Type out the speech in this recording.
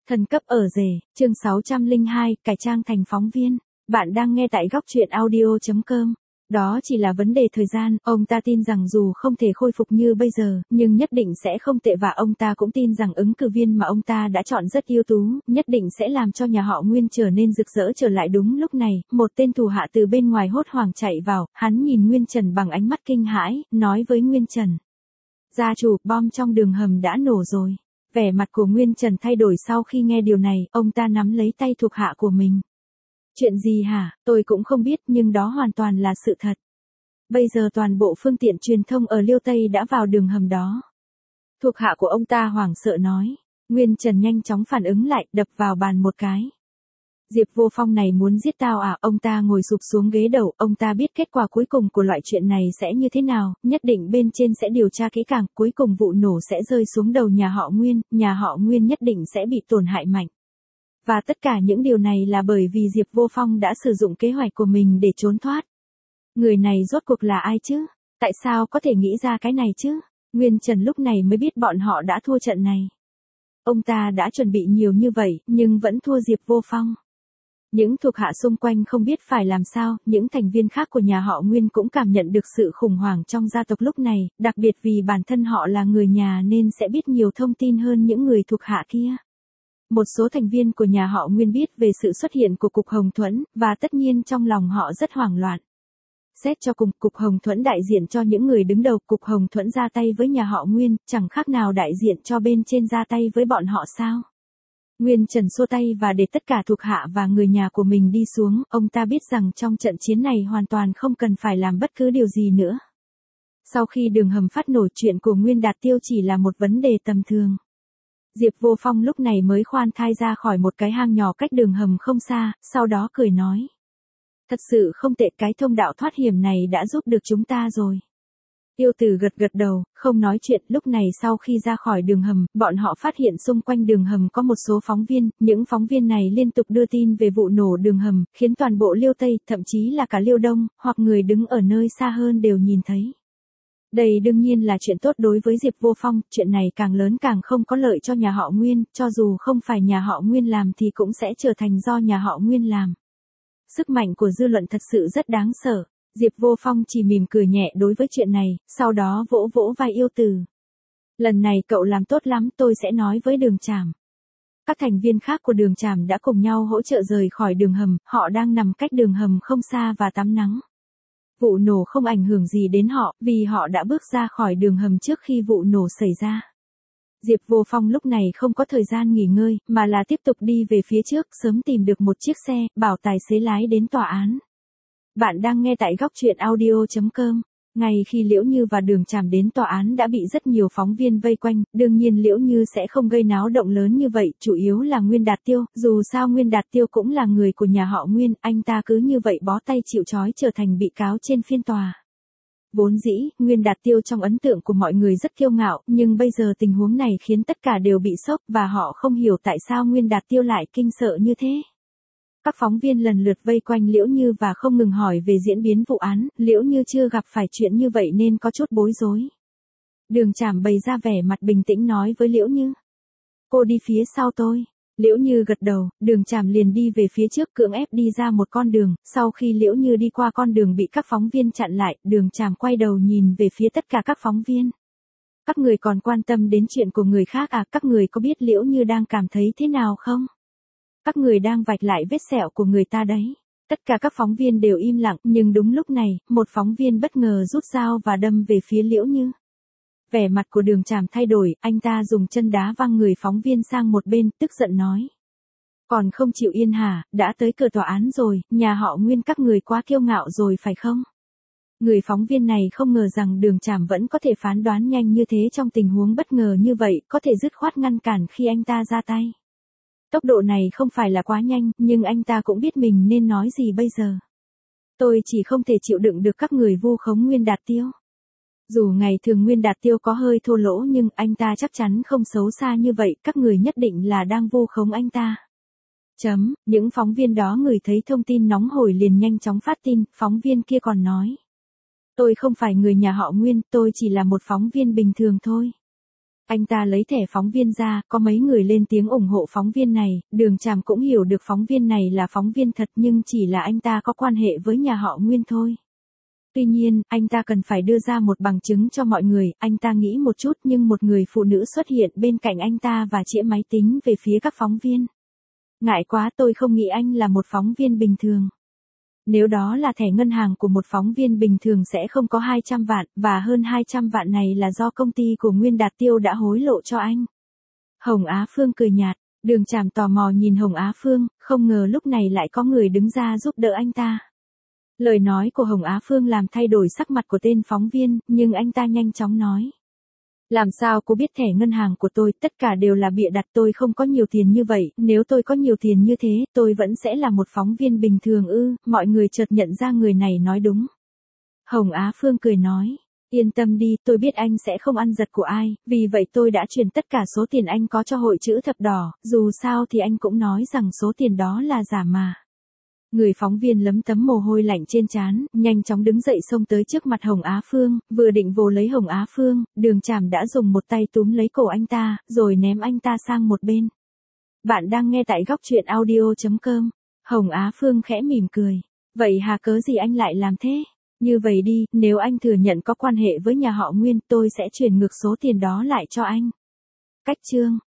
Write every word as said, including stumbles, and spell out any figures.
Thần cấp ở rể, chương sáu trăm lẻ hai, cải trang thành phóng viên. Bạn đang nghe tại góc truyện audio chấm com. Đó chỉ là vấn đề thời gian, ông ta tin rằng dù không thể khôi phục như bây giờ, nhưng nhất định sẽ không tệ và ông ta cũng tin rằng ứng cử viên mà ông ta đã chọn rất ưu tú, nhất định sẽ làm cho nhà họ Nguyên trở nên rực rỡ trở lại. Đúng lúc này, một tên thủ hạ từ bên ngoài hốt hoảng chạy vào, hắn nhìn Nguyên Trần bằng ánh mắt kinh hãi, nói với Nguyên Trần. Gia chủ, bom trong đường hầm đã nổ rồi. Vẻ mặt của Nguyên Trần thay đổi sau khi nghe điều này, ông ta nắm lấy tay thuộc hạ của mình. Chuyện gì hả, tôi cũng không biết nhưng đó hoàn toàn là sự thật. Bây giờ toàn bộ phương tiện truyền thông ở Liêu Tây đã vào đường hầm đó. Thuộc hạ của ông ta hoảng sợ nói. Nguyên Trần nhanh chóng phản ứng lại, đập vào bàn một cái. Diệp Vô Phong này muốn giết tao à? Ông ta ngồi sụp xuống ghế đầu, ông ta biết kết quả cuối cùng của loại chuyện này sẽ như thế nào, nhất định bên trên sẽ điều tra kỹ càng, cuối cùng vụ nổ sẽ rơi xuống đầu nhà họ Nguyên, nhà họ Nguyên nhất định sẽ bị tổn hại mạnh. Và tất cả những điều này là bởi vì Diệp Vô Phong đã sử dụng kế hoạch của mình để trốn thoát. Người này rốt cuộc là ai chứ? Tại sao có thể nghĩ ra cái này chứ? Nguyên Trần lúc này mới biết bọn họ đã thua trận này. Ông ta đã chuẩn bị nhiều như vậy, nhưng vẫn thua Diệp Vô Phong. Những thuộc hạ xung quanh không biết phải làm sao, những thành viên khác của nhà họ Nguyên cũng cảm nhận được sự khủng hoảng trong gia tộc lúc này, đặc biệt vì bản thân họ là người nhà nên sẽ biết nhiều thông tin hơn những người thuộc hạ kia. Một số thành viên của nhà họ Nguyên biết về sự xuất hiện của Cục Hồng Thuẫn, và tất nhiên trong lòng họ rất hoảng loạn. Xét cho cùng, Cục Hồng Thuẫn đại diện cho những người đứng đầu, Cục Hồng Thuẫn ra tay với nhà họ Nguyên, chẳng khác nào đại diện cho bên trên ra tay với bọn họ sao? Nguyên Trần xua tay và để tất cả thuộc hạ và người nhà của mình đi xuống, ông ta biết rằng trong trận chiến này hoàn toàn không cần phải làm bất cứ điều gì nữa. Sau khi đường hầm phát nổ, chuyện của Nguyên Đạt Tiêu chỉ là một vấn đề tầm thường. Diệp Vô Phong lúc này mới khoan thai ra khỏi một cái hang nhỏ cách đường hầm không xa, sau đó cười nói. Thật sự không tệ, cái thông đạo thoát hiểm này đã giúp được chúng ta rồi. Yêu Tử gật gật đầu, không nói chuyện. Lúc này sau khi ra khỏi đường hầm, bọn họ phát hiện xung quanh đường hầm có một số phóng viên, những phóng viên này liên tục đưa tin về vụ nổ đường hầm, khiến toàn bộ Liêu Tây, thậm chí là cả Liêu Đông, hoặc người đứng ở nơi xa hơn đều nhìn thấy. Đây đương nhiên là chuyện tốt đối với Diệp Vô Phong, chuyện này càng lớn càng không có lợi cho nhà họ Nguyên, cho dù không phải nhà họ Nguyên làm thì cũng sẽ trở thành do nhà họ Nguyên làm. Sức mạnh của dư luận thật sự rất đáng sợ. Diệp Vô Phong chỉ mỉm cười nhẹ đối với chuyện này, sau đó vỗ vỗ vai Yêu Tử. Lần này cậu làm tốt lắm, tôi sẽ nói với Đường Trảm. Các thành viên khác của Đường Trảm đã cùng nhau hỗ trợ rời khỏi đường hầm, họ đang nằm cách đường hầm không xa và tắm nắng. Vụ nổ không ảnh hưởng gì đến họ, vì họ đã bước ra khỏi đường hầm trước khi vụ nổ xảy ra. Diệp Vô Phong lúc này không có thời gian nghỉ ngơi, mà là tiếp tục đi về phía trước, sớm tìm được một chiếc xe, bảo tài xế lái đến tòa án. Bạn đang nghe tại góc truyện audio chấm com. Ngay khi Liễu Như và Đường Trảm đến tòa án đã bị rất nhiều phóng viên vây quanh, đương nhiên Liễu Như sẽ không gây náo động lớn như vậy, chủ yếu là Nguyên Đạt Tiêu, dù sao Nguyên Đạt Tiêu cũng là người của nhà họ Nguyên, anh ta cứ như vậy bó tay chịu trói trở thành bị cáo trên phiên tòa. Vốn dĩ, Nguyên Đạt Tiêu trong ấn tượng của mọi người rất kiêu ngạo, nhưng bây giờ tình huống này khiến tất cả đều bị sốc và họ không hiểu tại sao Nguyên Đạt Tiêu lại kinh sợ như thế. Các phóng viên lần lượt vây quanh Liễu Như và không ngừng hỏi về diễn biến vụ án, Liễu Như chưa gặp phải chuyện như vậy nên có chút bối rối. Đường Trảm bày ra vẻ mặt bình tĩnh nói với Liễu Như. Cô đi phía sau tôi. Liễu Như gật đầu, Đường Trảm liền đi về phía trước cưỡng ép đi ra một con đường, sau khi Liễu Như đi qua con đường bị các phóng viên chặn lại, Đường Trảm quay đầu nhìn về phía tất cả các phóng viên. Các người còn quan tâm đến chuyện của người khác à, các người có biết Liễu Như đang cảm thấy thế nào không? Các người đang vạch lại vết sẹo của người ta đấy. Tất cả các phóng viên đều im lặng, nhưng đúng lúc này, một phóng viên bất ngờ rút dao và đâm về phía Liễu Như. Vẻ mặt của Đường Trảm thay đổi, anh ta dùng chân đá văng người phóng viên sang một bên, tức giận nói. Còn không chịu yên hả, đã tới cửa tòa án rồi, nhà họ Nguyên các người quá kiêu ngạo rồi phải không? Người phóng viên này không ngờ rằng Đường Trảm vẫn có thể phán đoán nhanh như thế trong tình huống bất ngờ như vậy, có thể dứt khoát ngăn cản khi anh ta ra tay. Tốc độ này không phải là quá nhanh, nhưng anh ta cũng biết mình nên nói gì bây giờ. Tôi chỉ không thể chịu đựng được các người vu khống Nguyên Đạt Tiêu. Dù ngày thường Nguyên Đạt Tiêu có hơi thô lỗ nhưng anh ta chắc chắn không xấu xa như vậy, các người nhất định là đang vu khống anh ta. Chấm, những phóng viên đó ngửi thấy thông tin nóng hổi liền nhanh chóng phát tin, phóng viên kia còn nói. Tôi không phải người nhà họ Nguyên, tôi chỉ là một phóng viên bình thường thôi. Anh ta lấy thẻ phóng viên ra, có mấy người lên tiếng ủng hộ phóng viên này, Đường Tràm cũng hiểu được phóng viên này là phóng viên thật nhưng chỉ là anh ta có quan hệ với nhà họ Nguyên thôi. Tuy nhiên, anh ta cần phải đưa ra một bằng chứng cho mọi người, anh ta nghĩ một chút nhưng một người phụ nữ xuất hiện bên cạnh anh ta và chĩa máy tính về phía các phóng viên. Ngại quá, tôi không nghĩ anh là một phóng viên bình thường. Nếu đó là thẻ ngân hàng của một phóng viên bình thường sẽ không có hai trăm vạn, và hơn hai trăm vạn này là do công ty của Nguyên Đạt Tiêu đã hối lộ cho anh. Hồng Á Phương cười nhạt, Đường Tràm tò mò nhìn Hồng Á Phương, không ngờ lúc này lại có người đứng ra giúp đỡ anh ta. Lời nói của Hồng Á Phương làm thay đổi sắc mặt của tên phóng viên, nhưng anh ta nhanh chóng nói. Làm sao cô biết thẻ ngân hàng của tôi, tất cả đều là bịa đặt, tôi không có nhiều tiền như vậy, nếu tôi có nhiều tiền như thế, tôi vẫn sẽ là một phóng viên bình thường ư, mọi người chợt nhận ra người này nói đúng. Hồng Á Phương cười nói, yên tâm đi, tôi biết anh sẽ không ăn giật của ai, vì vậy tôi đã chuyển tất cả số tiền anh có cho hội chữ thập đỏ, dù sao thì anh cũng nói rằng số tiền đó là giả mà. Người phóng viên lấm tấm mồ hôi lạnh trên trán, nhanh chóng đứng dậy xông tới trước mặt Hồng Á Phương, vừa định vồ lấy Hồng Á Phương, Đường Tràm đã dùng một tay túm lấy cổ anh ta, rồi ném anh ta sang một bên. Bạn đang nghe tại góc truyện audio chấm com. Hồng Á Phương khẽ mỉm cười. Vậy hà cớ gì anh lại làm thế? Như vậy đi, nếu anh thừa nhận có quan hệ với nhà họ Nguyên, tôi sẽ chuyển ngược số tiền đó lại cho anh. Cách chương.